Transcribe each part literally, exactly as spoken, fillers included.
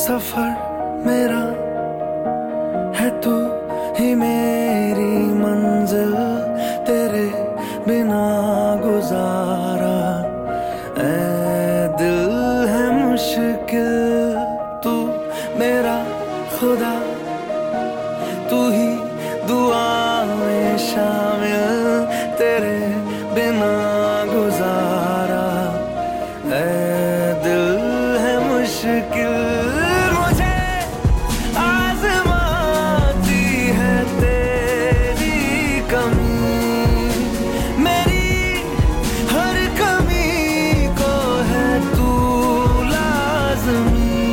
सफर मेरा है तू ही मेरी मंजिल, तेरे बिना गुजारा ऐ दिल है मुश्किल। तू मेरा खुदा, तू ही दुआ में शामिल, तेरे बिना गुजारा ऐ दिल है मुश्किल। मुझे आज़माती है तेरी कमी, मेरी हर कमी को है तू लाज़मी।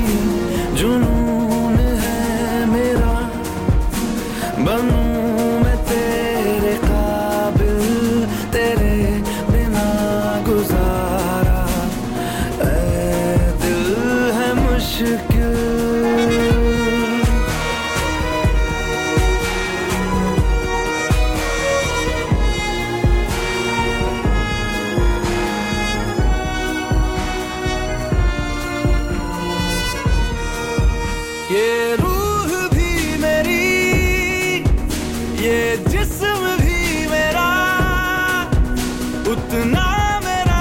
जुनून है मेरा बनूं मैं तेरे काबिल, तेरे बिना गुजारा ऐ दिल है मुश्किल। ये रूह भी मेरी, ये जिस्म भी मेरा, उतना मेरा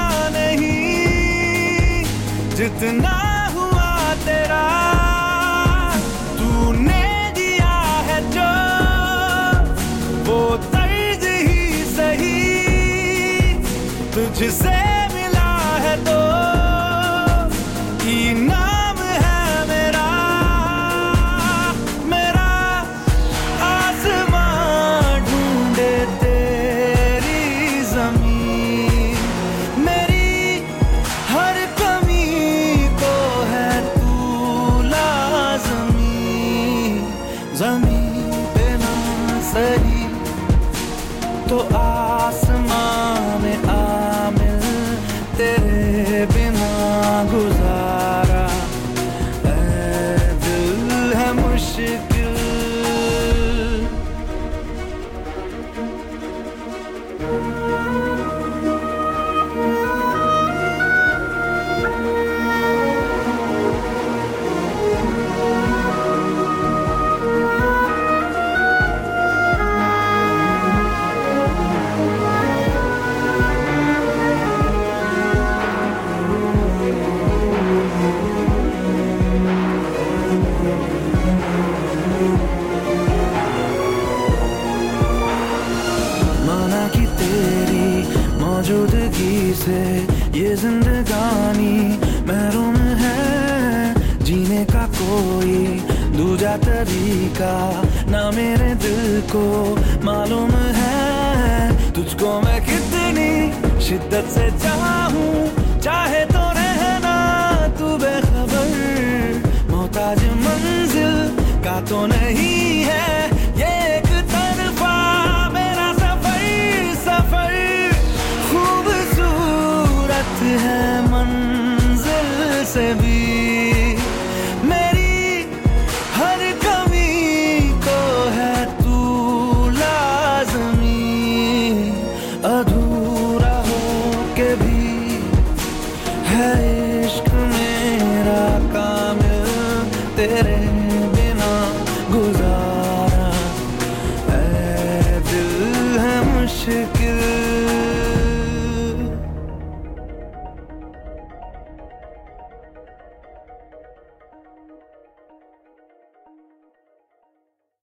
नहीं जितना हुआ तेरा। तूने दिया है जो वो तर्ज ही सही, तुझसे मिला है तो इनाम है मेरा। मेरा आसमां ढूंढे तेरी ज़मीन, मेरी हर कमी को है तू लाज़मी। ज़मीन पे ना सही तो आसमां में आमिल, तेरे बिना गुजारा ऐ दिल है मुश्किल। माना कि तेरी मौजूदगी से ये जिंदगानी महरूम है, जीने का कोई दूजा तरीका ना मेरे दिल को मालूम है। तुझको मैं कितनी शिद्दत से चाहूं, चाहे तो रहना तू बेखबर। मोहताज मंजिल का तो नहीं है ये एक तरफा मेरा सफर। सफर खूबसूरत है मंजिल से भी, मेरी हर कमी को है तू लाज़मी। अधूरा हो के भी है इश्क मेरा कामिल, तेरे बिना गुजारा ऐ दिल है मुश्किल।